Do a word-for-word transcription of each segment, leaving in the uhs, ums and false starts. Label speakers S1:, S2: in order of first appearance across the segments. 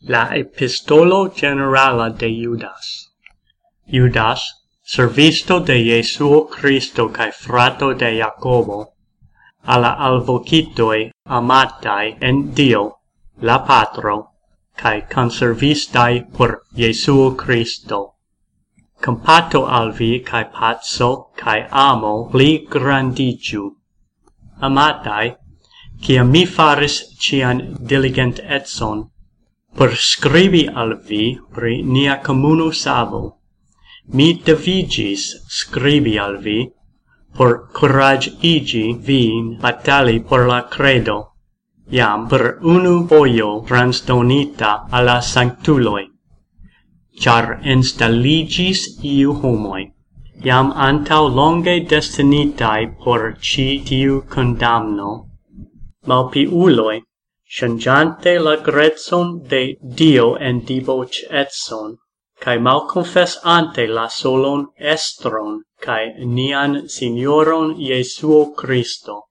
S1: La epistolo generala de Judas. Judas, servisto de Jesuo Christo cae frato de Jacobo, alla alvocitoi amatai en Dio, la Patro, cae conservistai por Jesuo Christo. Compato al vi cae pazzo cae amo pli grandigiu. Amatai, ciam mi faris cian diligent etson, per scribi al vi pri nia communo savo, mi devigis scribi al vi, por corage igi vin batali por la credo, iam per unu foio transdonita alla sanctuloi, char installigis iu homoi, iam antau longe destinitai por ci tiu condamno, malpiuloi, changiante la grezon de Dio en divoc etson, cae malconfessante la solon estron, cae nian Signoron Jesuo Christo.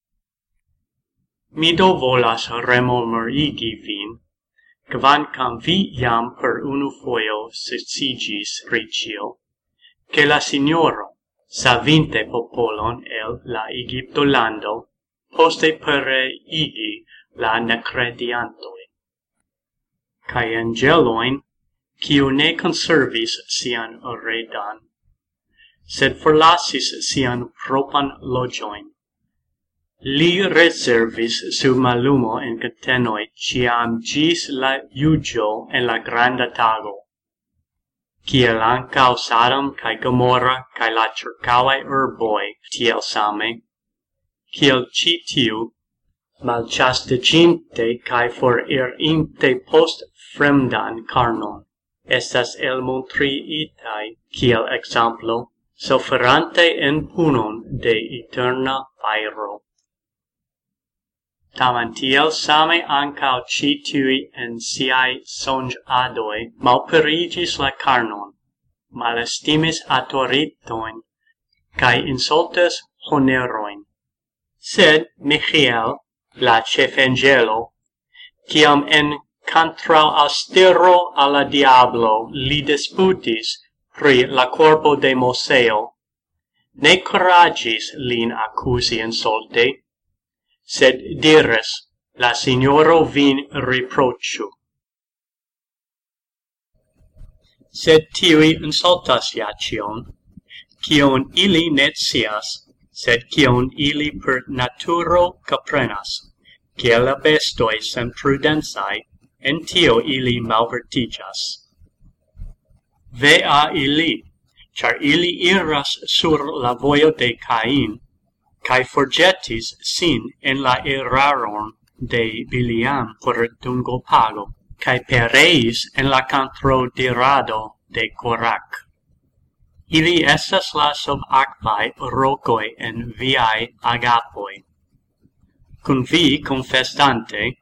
S1: Mi do volas rememorigi vin, kvankam vi jam per unu foio sciigis pri cio, che la Signoro, savinte popolon el la Egipto lando, poste pereigi la necrediantoi. Cae angeloin, quiu ne conservis sian redan, sed forlasis sian propan logioin. Li reservis su malumo in catenoi ciam gis la iugio en la granda tago. Ciel ancao Sodom cae Gomorra cae la circauae urboi tiel same, ciel ci tiu, malchasticinte cae foririnte post fremdan carnon, estas el montriitai, ciel exemplo, soferante en punon de eterna fairo. Tamen tiel same ancao ci tui en siai songadoi malperigis la carnon, malestimis autoritoin, cae insultas honeroin. Sed Michael, la cefangelo, ciam en contrao austero alla diablo li disputis pri la corpo de Moseo, ne coragis lin accusi insulte, sed diris, la Signoro vin reprochu. Sed tiui insultas iacion, cion ili net scias, sed cion ili per naturo caprenas, ciel la bestoi sen prudensai, en tio ili malvertigas. Vea ili, char ili iras sur la voio de Cain, cae forgetis sin en la eraron de Biliam por dungo pago, cae pereis en la controdirado de Corac. Ili estas la sub-aquae rocoi en viae agapoi. Cum vi confestante,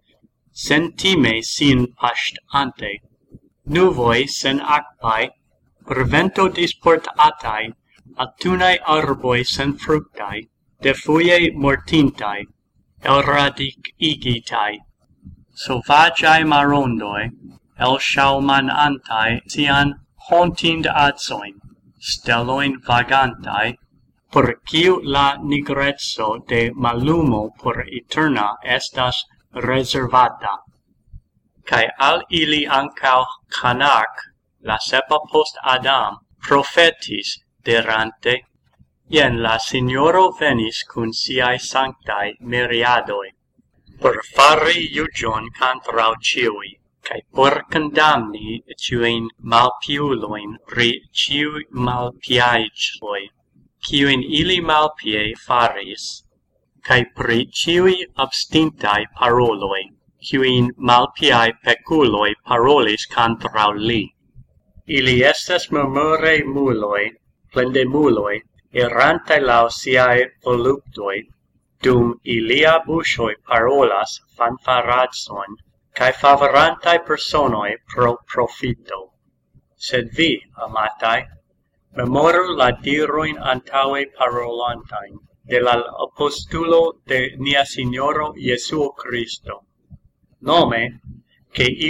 S1: sentime sin pastante, nuvoi sen aquae, per vento disportatai, altunae arboi sen fructae, de fuie mortintai, el radic igitai, sovagiae marondoi, el shaumanantai sian hontind adsoin, steloin vagantai, por quiu la nigrezzo de malumo por eterna estas reservata. Cae al ili ancao Canak, la sepa post Adam, profetis, dirante, ien la Signoro venis cun siae sanctae miriadoi, por fari iugion contrau ciui, cae por condamni ciuin malpiuloin pri ciui malpiaicoi, ciuin ili malpie faris, cae pri ciui abstintae paroloi, ciuin malpiae peculoi parolis contrau li. Ili estas murmure muloi, plendemuloi, errante lau siae voluptoi, dum ilia buŝoj parolas fanfaradson, cae favorantae personoi pro profito. Sed vi, amatai, memoru la diroin antaue parolantain, de la apostulo de nia Signoro Jesuo Christo. Nome, che